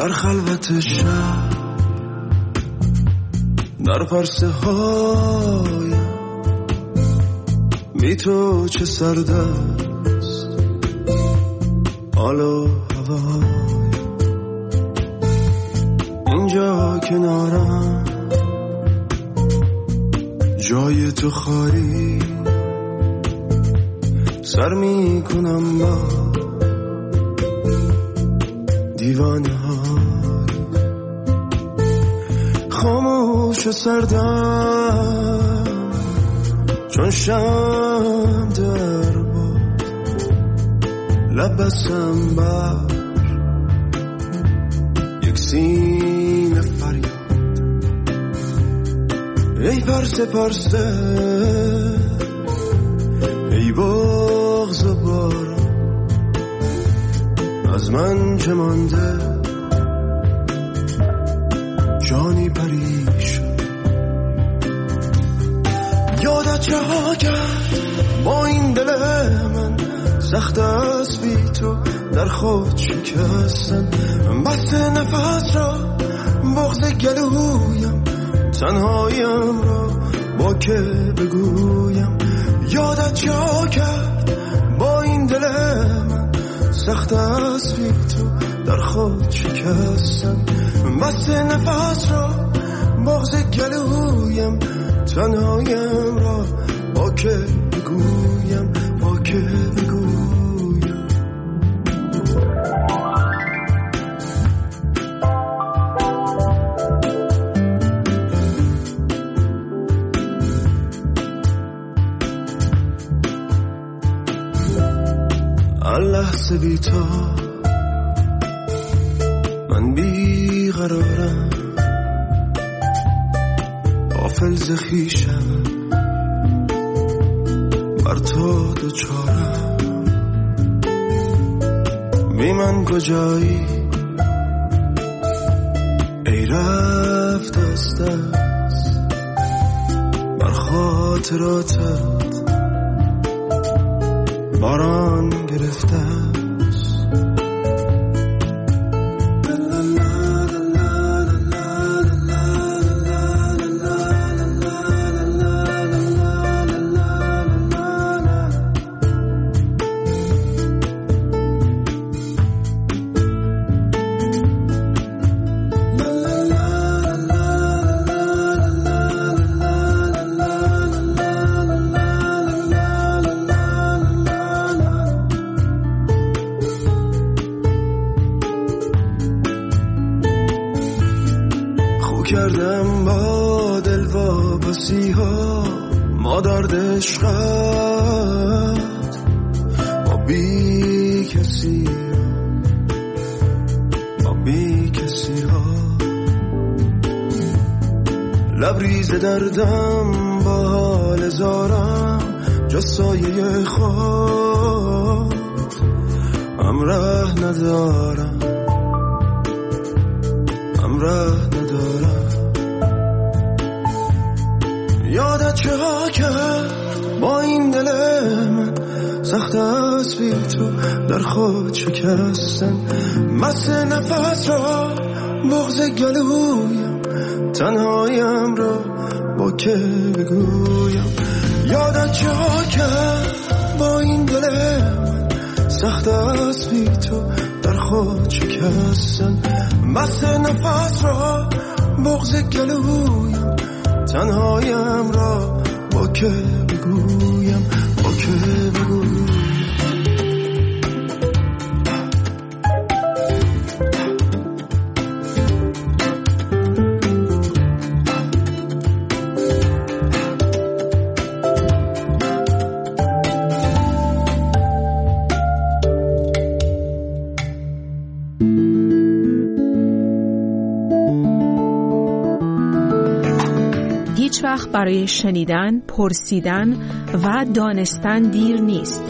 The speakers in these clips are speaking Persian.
در خلوت شب، در پرسه هایم بی تو چه سرد است حال و هوایم. اینجا کنارم جای تو خالی، سر می کنم با دیوانه های خاموش و سردم چون شم در باد، لب بستم بر یک سینه فریاد. ای پرسه پرسه، ای بغض و باران، از من چه مانده جانی پریشان. یادت چه ها کرد با این دل من، سخت است بی تو در خود شکستن. بسته نفس را بغض گلویم، تنهایم را با که بگویم. یادت چه ها کرد با این دل من، سخت است بی تو در خود شکستن. بسته نفس را بغض گلویم، تنهایم را با که بگویم، با که بگویم. لحظه بی تو من بی قرارم، غافل ز خویشم بر تو دوچارم. بی من کجایی ای رفت از دست، بر خاطراتت باران گرفته است. کردم با دل واپسی ها، ما درد عشقت با بی کسی، با بی کسی ها. لبریز دردم با حال زارم، جز سایه خود همراه ندارم، همراه ندارم. یادت چه ها کرد با این دل من، سخت است بی تو در خود شکستن. مست نفس را بغض گلویم، تنهایم را با که بگویم. یادت چه ها کرد با این دل من، سخت است بی تو در خود شکستن. مست نفس را بغض گلویم، تنهایم را با که بگویم، با که بگویم. هیچ وقت برای شنیدن، پرسیدن و دانستن دیر نیست.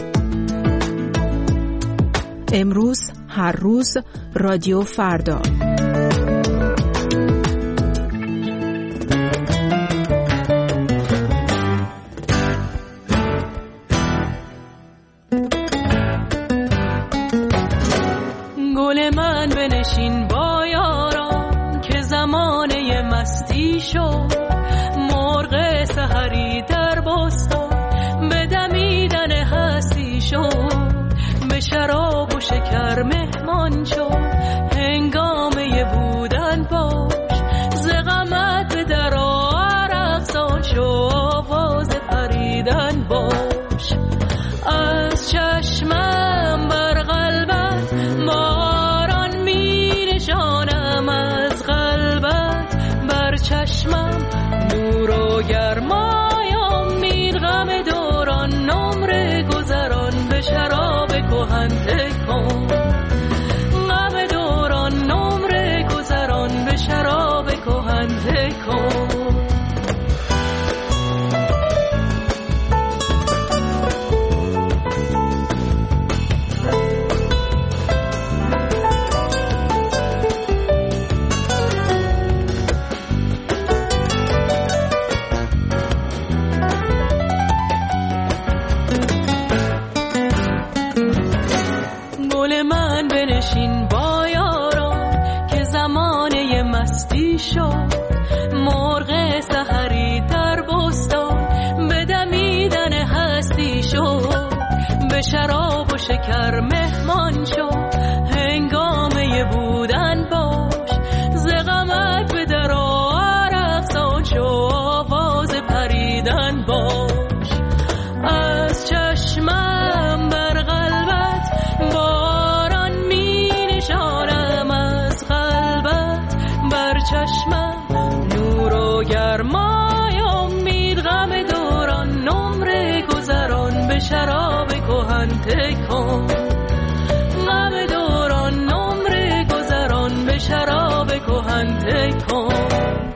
امروز، هر روز، رادیو فردا. گل من بنشین با یاد شکر مهمان شو، هنگامه بودن باش، ز غمت به در رقصان شو، آواز پریدن باش. از چشمم بر قلبت باران می نشانم، از قلبت بر چشمم نور و گرمای امید. غم دوران نمره گذران به شراب کهن تکن، غم دوران نمره گذران به شراب کهن تکن. بنشین با یاران که زمانه مستی شد، مرغ سحری در بستان به دمیدن هستی شد. به شراب و شکر مهمان شو، هنگامه بودن باش، ز غمت به در رقصان شو، آواز پریدن باش. از چشمم بر قلبت باران می نشانم، از قلبت بر چشمم نور و گرمای امید. غم دوران نمره گذران به شراب کهن تکن، غم دوران نمره گذران به شراب کهن تکن.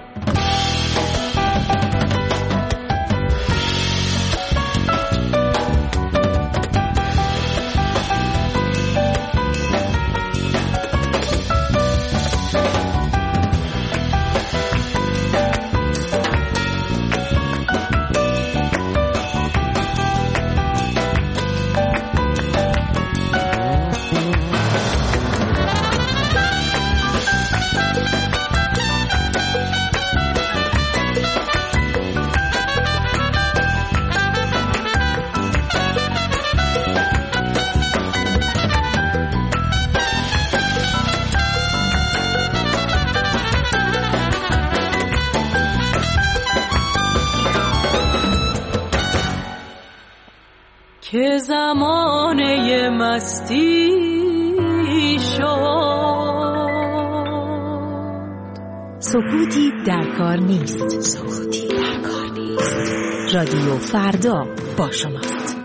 که زمانه مستی شد. سکوتی در کار نیست. سکوتی در کار نیست. رادیو فردا با شماست.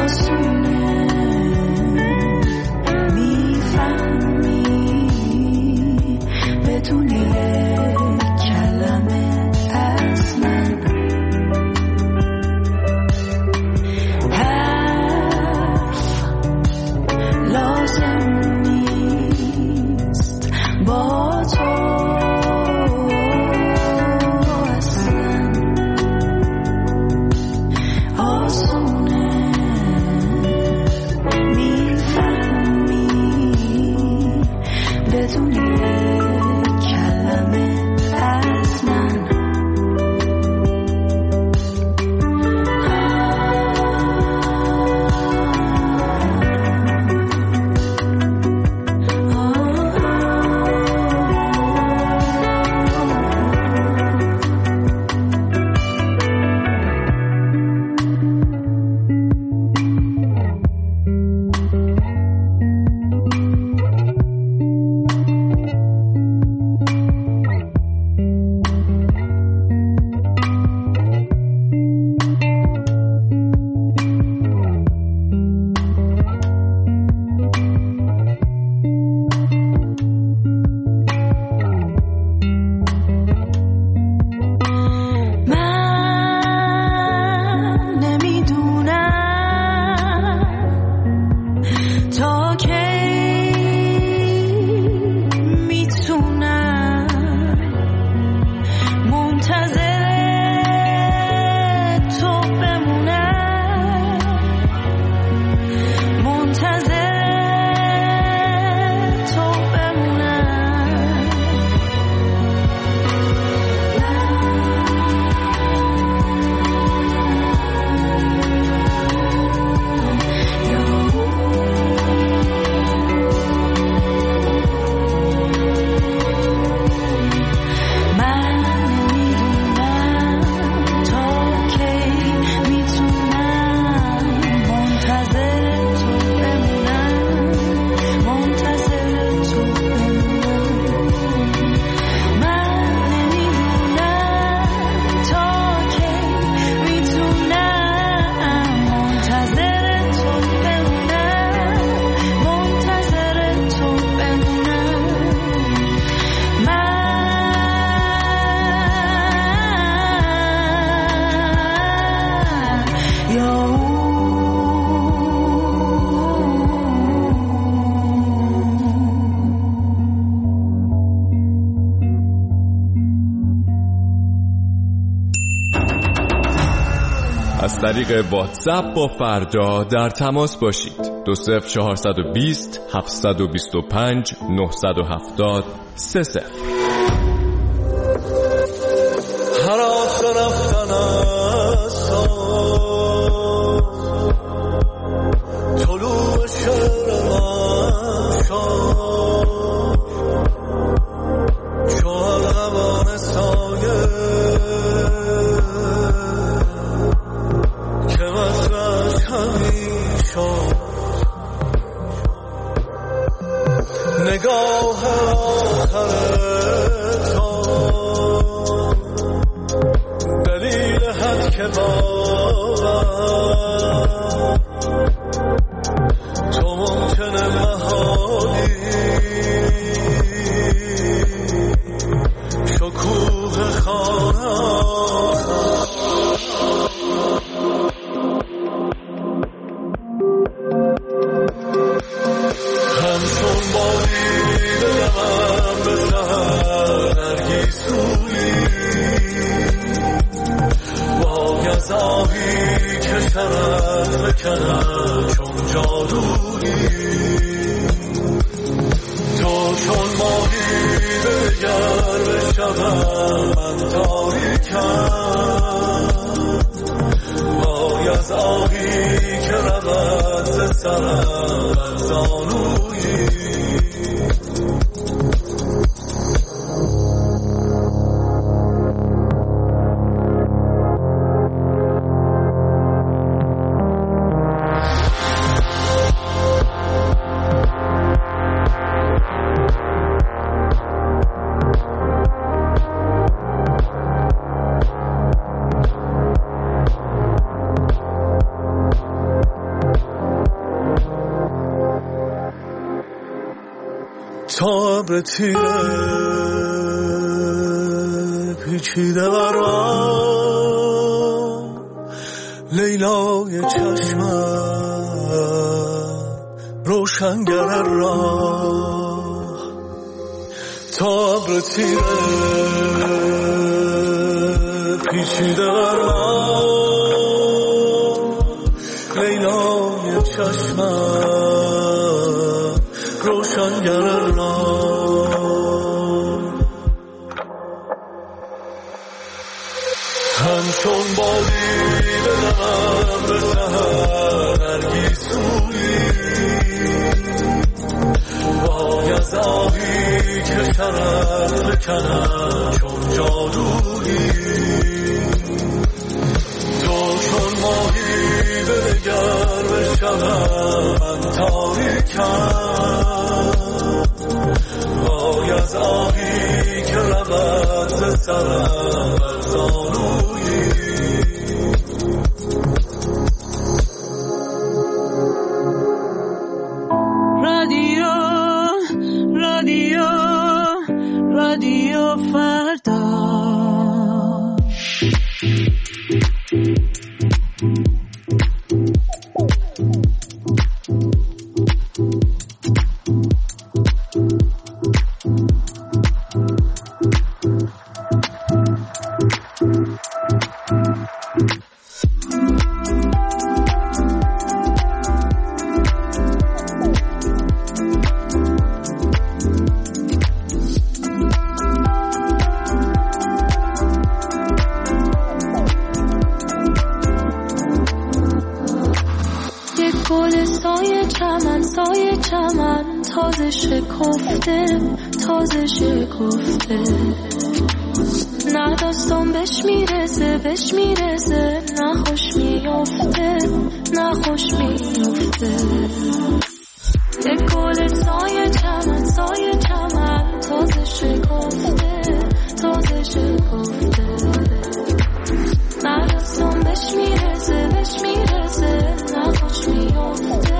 از طریق واتساپ با فردا در تماس باشید. 20420 725 970 30. هراس رفتن است طلوع شعر من شد چون روان سایه که مطرش همی شد نگاه آخر تو دلیل حد که باور تو ممکنه محالی شکوه خانه همچون بادی دلم به سهر نرگیسویی باید آهی که شرط بکنم چون جادویی تو چون ماهی بگر به شبم من تاریکم باید آهی که رود ز سرم از زانویی ابر تیره پیچیده برام لیلای چشمم روشنگر راه تا ابر تیره پیچیده برام لیلای چشمم روشنگر راه همچون بادی بدم به سهر نرگیسویی وای از آهی که شرف بکنم چون جادویی تو چون ماهی بگر بشم من تاریکم وای از آهی که رود ز سرم بر زانویی رادیو فردا تازه شکفته نه داستان بهش میرسه نه خوش میفته یک گل سایه چمن تازه شکفته نه داستان بهش میرسه نه خوش میفته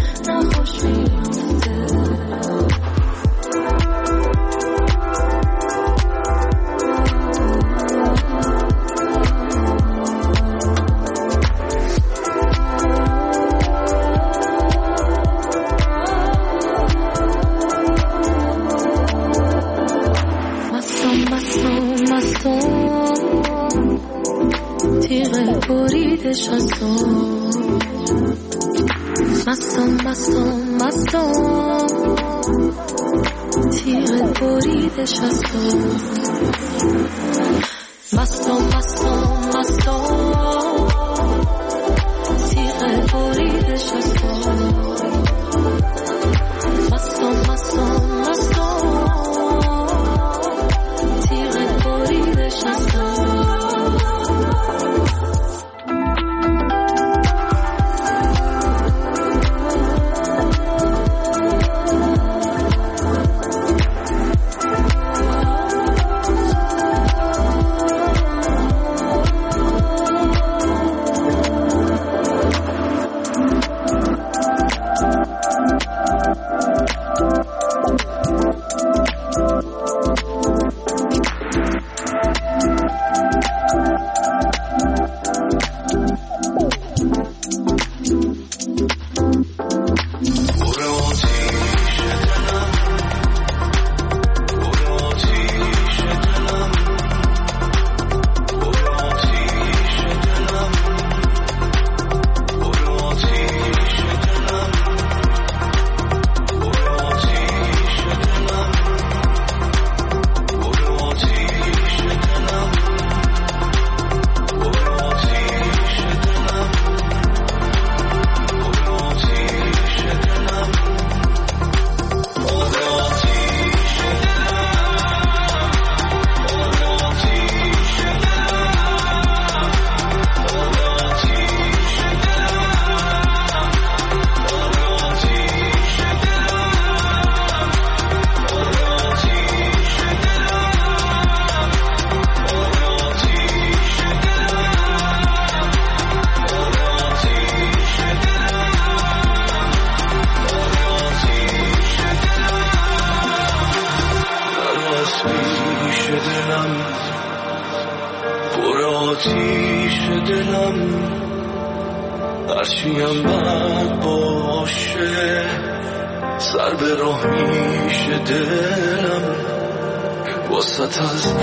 مستم تیغ بریده شستم مستم تیغ بریده شستم مستم تیغ بریده شستم آتیش دلم هرچیم بد باشه سر به راه میشه دلم واسط از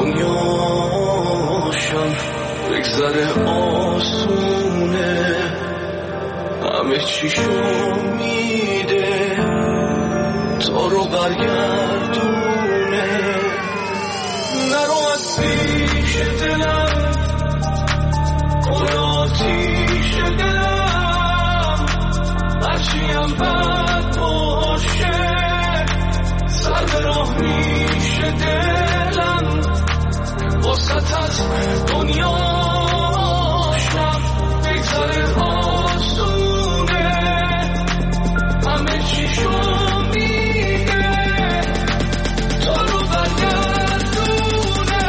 دنیاشم بگذره آسونه همه چیشو میده تا رو برگردونه نرو از پیش دلم اون آتیش دلم هرچیم بد باشه سر به راه میشه دلم واسط از دنیاشم بگذره آسونه همه چیشو میده تا رو برگردونه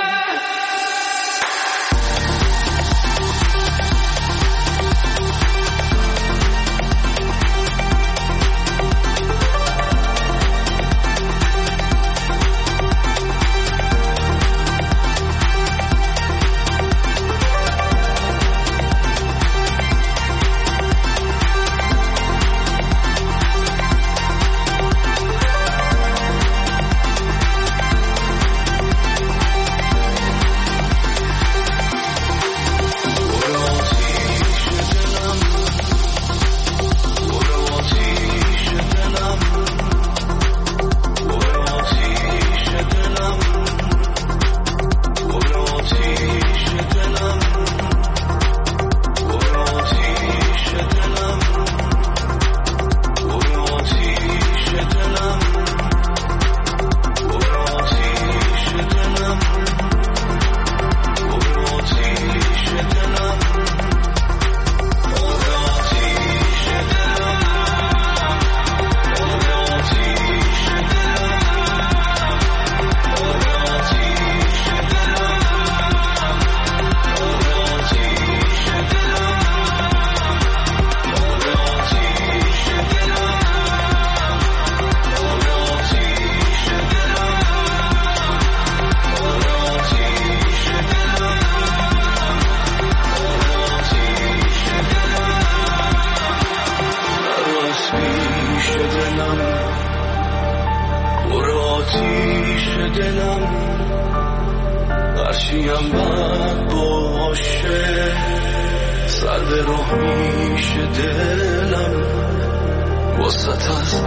هرچیم بد باشه سر به راه میشه دلم واسط از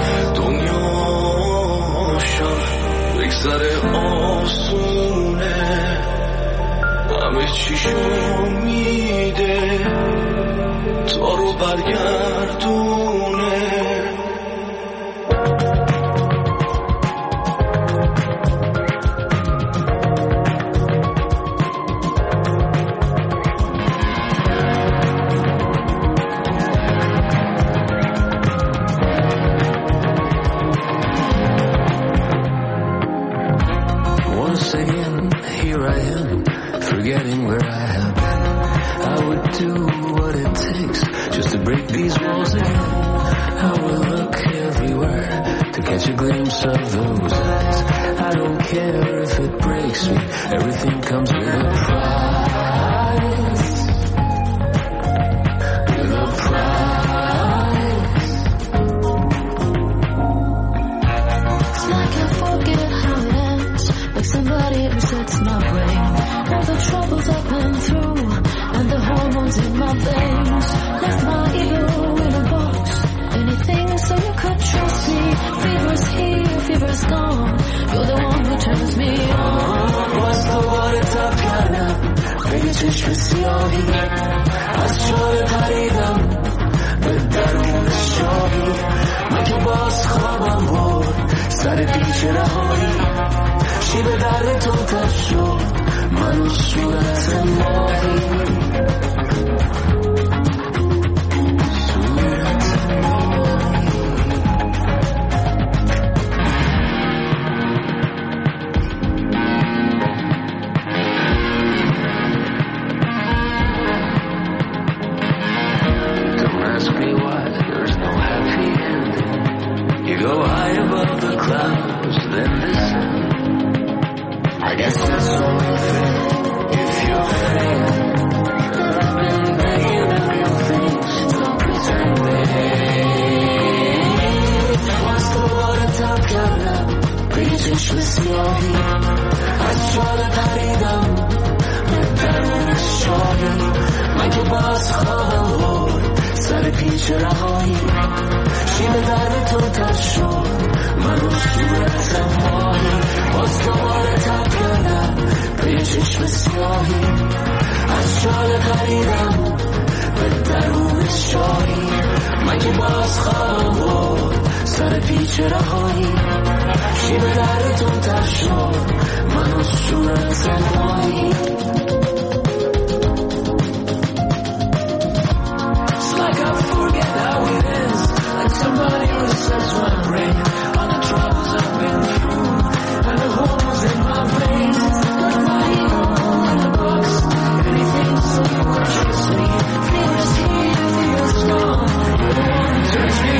دنیاشم بگذره آسونه همه چیشو میده تا رو برگردونه چشم سیاهی از جای پریدم به درون شاهی من که باز خوابم برد سر پیش رهایی شیب درد تو تر شد من صورت ماهی I guess that's only fair if you're fair. پیچ رهایی شیب درد تو تر شد منو صورتم ماهی باز دوباره تب کردم به چشم سیاهی از شال خریدم به درون شاهی من که باز خواهم بود سر پیچ رهایی شیب درد تو تر شد منو صورتم ماهی Somebody resets my brain all the troubles I've been through and the holes in my veins. Got my ego in a box. Anything so you can kiss me. Feels here, feels gone. You won't touch me.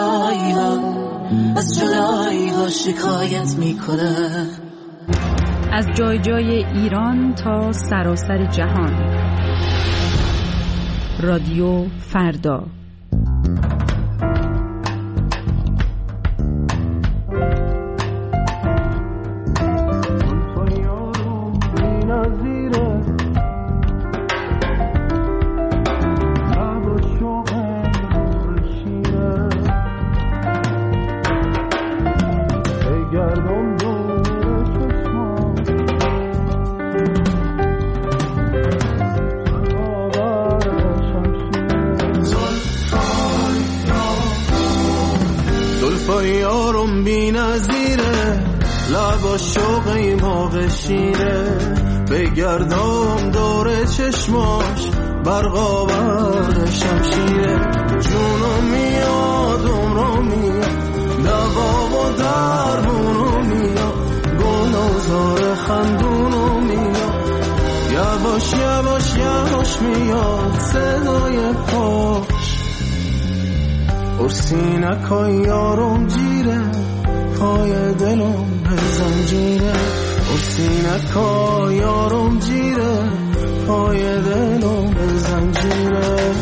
از جدایی ها شکایت میکنه. از جای جای ایران تا سراسر جهان. رادیو فردا. یارم بی نظیره لبا شوقی موقع شیره بگردم دور چشماش برقا برد شمشیره جونم میاد عمرم میاد دوا و درمونم میاد گلازار خندونم میاد یواش یواش یواش میاد صدای پاش ارسینکای یارم جیره پای دلم به زنجیره ارسینکای یارم جیره پای دلم به زنجیره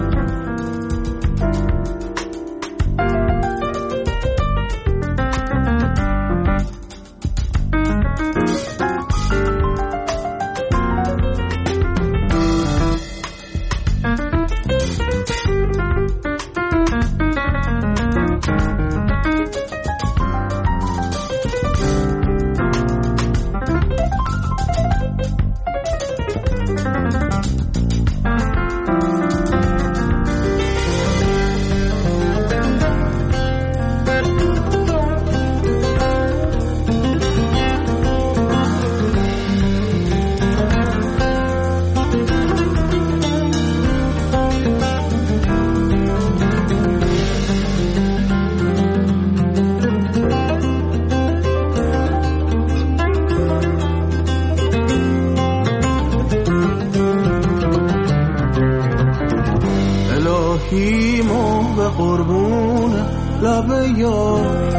الهیمو به قربون لب یار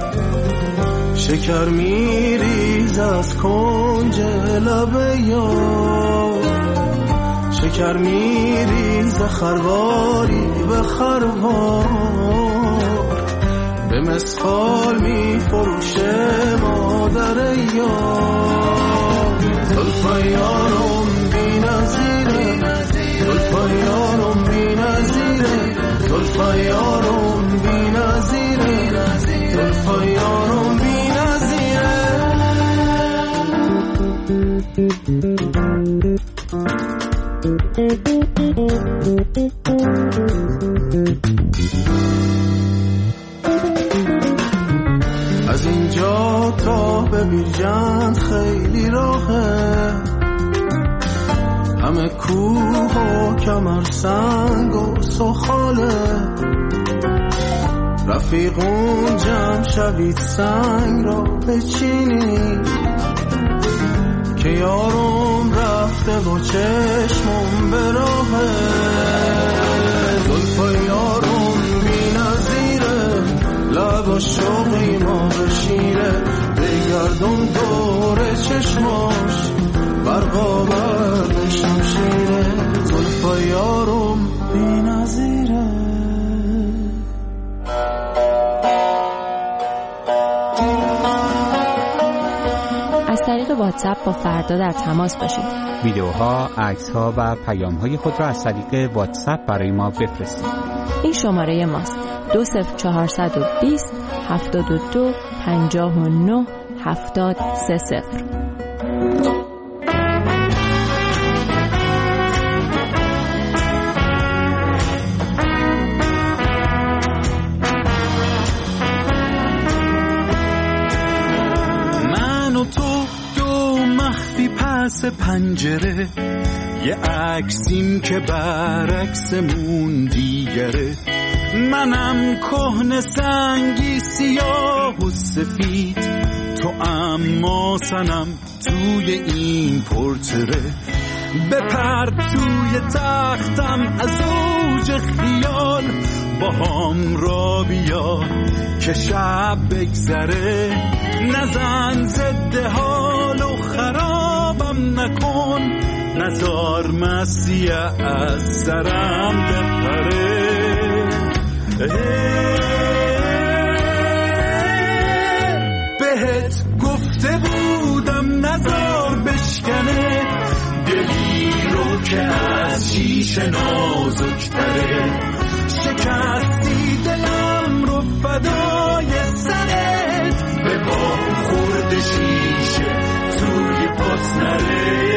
شکر میریز از کنج لب یار شکر میریز خرواری به خروار به مسخال میفروشه مادر یار زلفای یارم بی نظیره زلفای یارم بی نظیره زلفای یارم بی نظیره زلفای یارم بی نظیره از اینجا تا به بیرجند خیلی راهه همه کوه و کمر سنگ و سخاله رفیقون جمع شوید سنگ را بچینید که یارم رفته و چشمم به راهه زلفای یارم بی نظیره لب شوقی ما بشیره بگردم دور چشماش برقا برد شمشیره زلفای یارم بی نظیره. از طریق واتساپ با فردا در تماس باشید. ویدیوها، عکس‌ها و پیام‌های خود را از طریق واتساپ برای ما بفرستید. این شماره ماست: 20420 72 59 70 30. پس پنجره یه عکسیم که برعکسمون دیگره منم کهنه سنگی سیاه و سفید تو اما سنم توی این پورتره بپر توی تختم از اوج خیال با هم را بیا که شب بگذره نزن زده حال و نکن، نزار مسیح از سرم بپره. بهت گفته بودم نزار بشکنه دلی رو که از شیشه نازکتره. شکستی دلم رو فدای سرت، به با خورد شیشه توی پاس نره.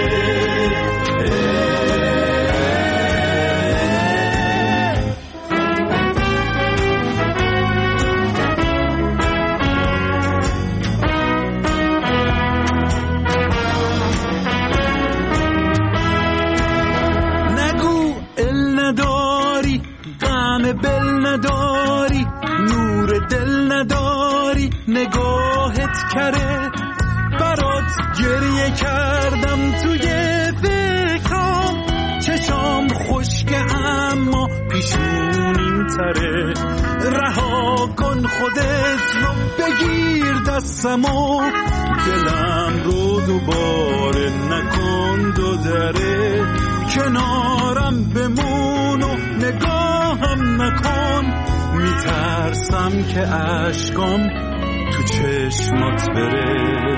بل نداری، نور دل نداری، نگاهت کره. برات گریه کردم توی فکرام، چشام خشکه اما پیشونیم تره. رها کن خودت رو، بگیر دستمو، دلم رو دوباره نکن دو دره. کنارم بمون و نگاهم نکن، میترسم که اشکام تو چشمات بره.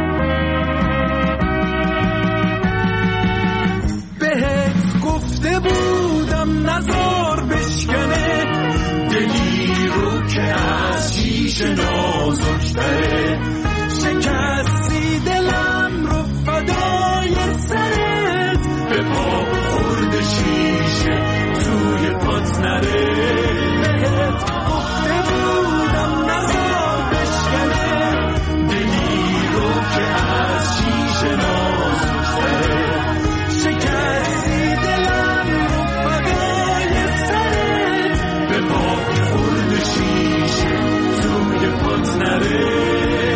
بهت گفته بودم نزار بشکنه دلی رو که از شیشه نازکتره. شکستی دلم رو فدای سرت، به پا خورد شیشه توی پات نره. بهت گفته بودم نزار بشکنه دلی رو که از شیشه نازکتره. شکستی دلم رو فدای سرت، به پا خورد شیشه توی پات نره.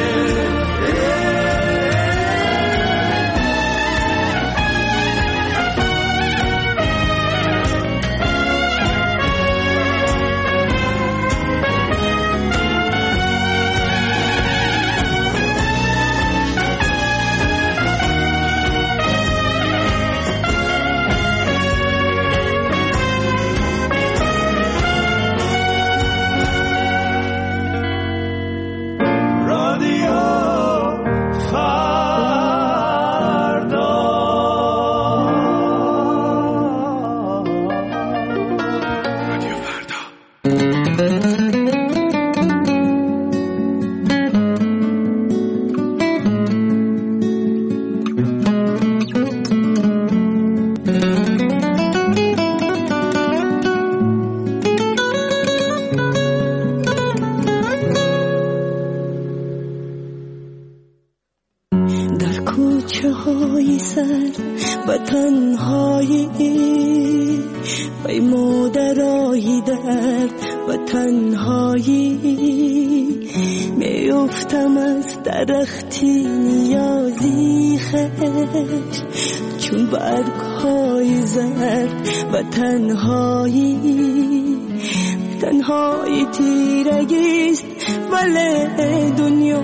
و تنهایی وی مادرایی درد و تنهایی میفتم از درختی نیازی خش چون برگ‌های زرد و تنهایی تیرگیست ولی دنیا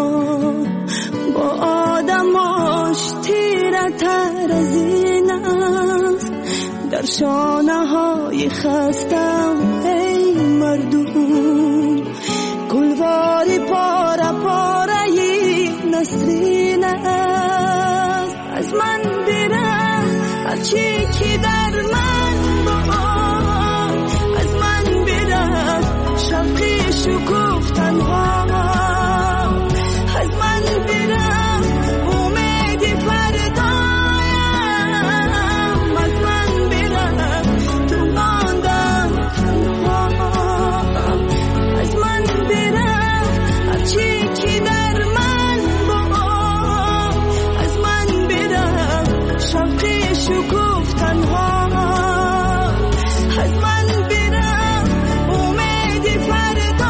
با آدماش تیره تر از این است. در شانه های خستم ای مردم گلواری پاره پاره نسرین است. از من برم هرچی که در من با، از من برم شوقی شکوف تنها، از من برم امیدی فردایم، از من برم تو ماندم تنها، از من برم هرچی که در من با، از من برم شوقی شکوف تنها، از من برم امیدی فردایم،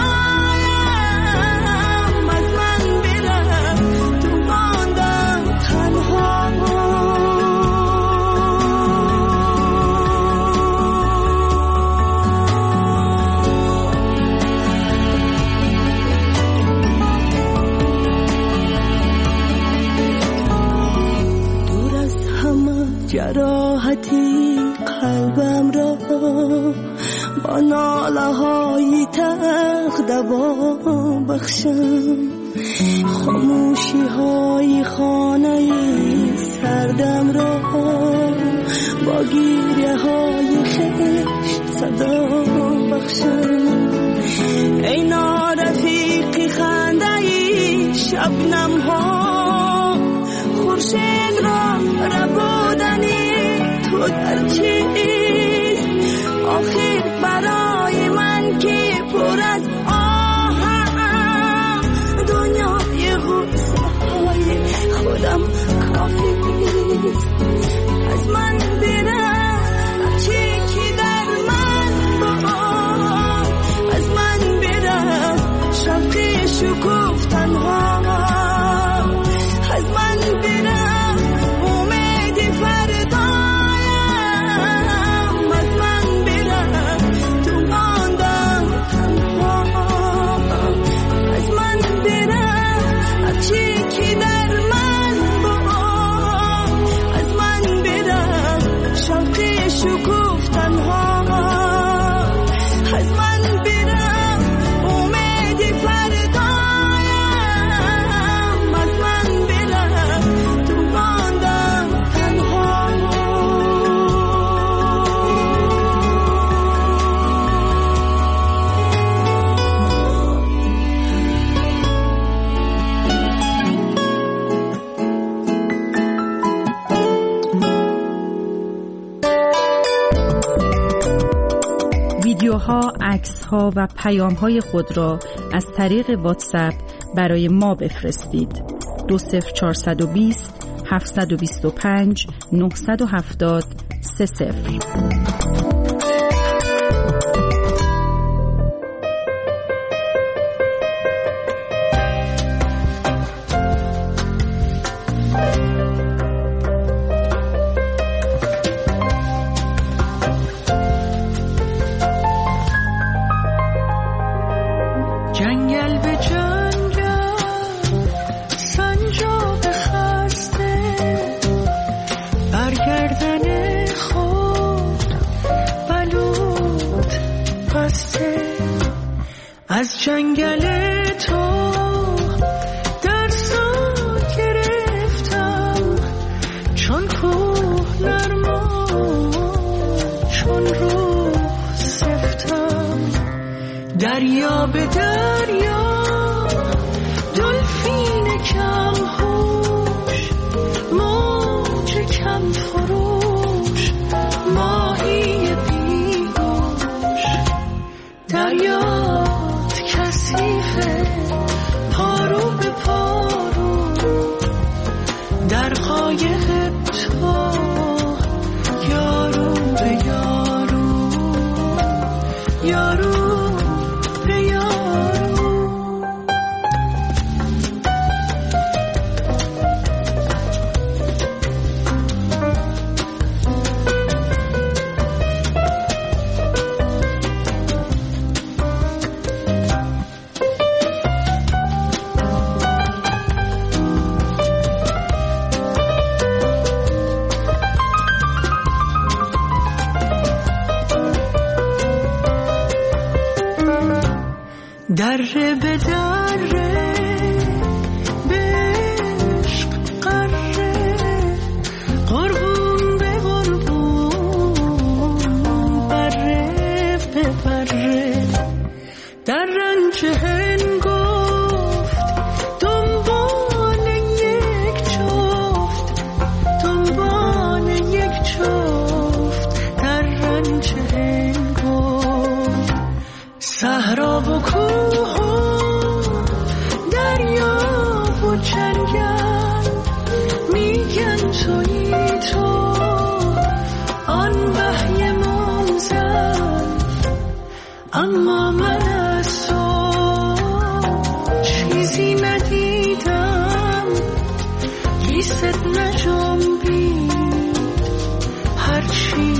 از من برم تو ماندم تنها. دور جراحتی قلبم را با ناله های تلخ دوا بخشم، خاموشی های خانه سردم را با گیره های خشت صدا بخشم. ای نارفیقی خنده ای شبنم ها، خورشید را ربودنی تو در چیست؟ آخر برای من که پر از آهم، دنیای غصه های خودم کافی نیست. از من برم چی که در من با، از من برم شوقی شکوفتن ها، از من برم امید فردایم، از من برم تو ماندم تنها، از من برم چی که در من با، از من برم شوقی شکوفتن ها، از من برم امید فردایم، از من برم تو ماندم تنها. ویدیوها، عکس‌ها و پیام‌های خود را از طریق واتساپ برای ما بفرستید. 20420 725 970 30. جنگل به جنگل سنجاق خسته، برگردن خود بلود بسته. از جنگل تو درسان گرفتم، چون کوه نرما چون روح سفتم. دریا به دریا دلفین کم هوش، موج کم فروش، ماهی بیگوش. دریات کثیفه پارو به پارو، در قایق تو یارو به یارو، یارو به یارو. دره به دره به عشق قره، قربون به قربون، بره به بره. در رنج هنگفت دنبال یک جفت، دنبال یک جفت. در رنج هنگفت صحرا و کوه و دریا و جنگل، میگن تویی تو آن وحی منزل. اما من از تو چیزی ندیدم، لیست نجنبید هرچی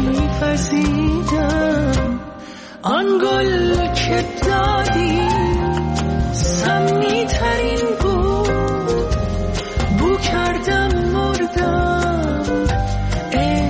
وزیدم. آن گل که دادی سمی ترین بود، بو کردم مردم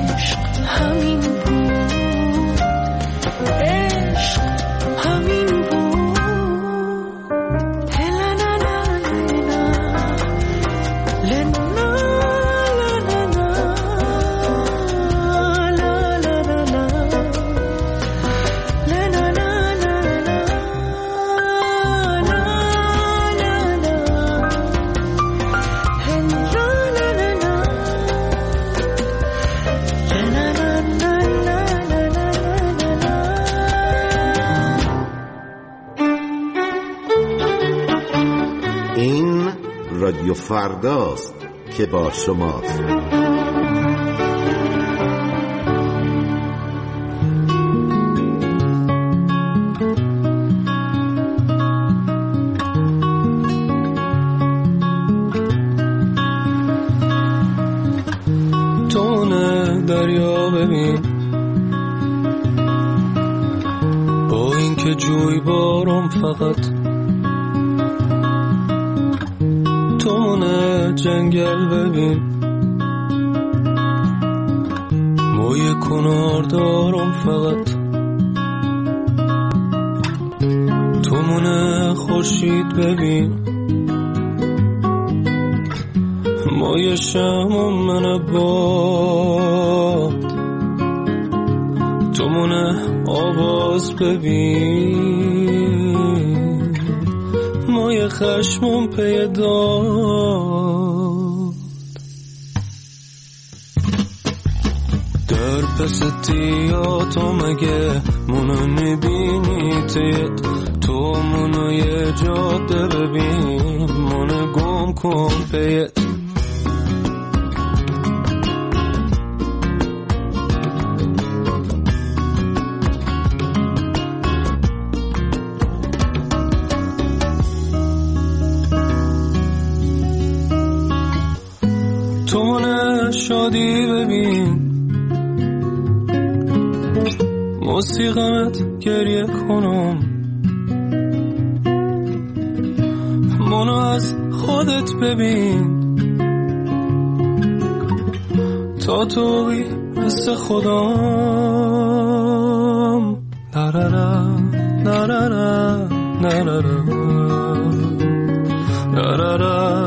فرداست که با شماست. تونه دریا ببین با این که جوی بارم فقط، تونه جنگل ببین موی کنار دارم فقط، تونه خورشید ببین مای شمع من باد، تو مونه آواز ببین مای خشمم پیداد. در پس تیاتو مگه منو میبینی تیت، تو منو یه جاده ببین منو گم کن پیت. شادی ببین موسیقیت گریه کنم، منو از خودت ببین تا توی مثل خودم. نرارا نرارا نرارا نرارا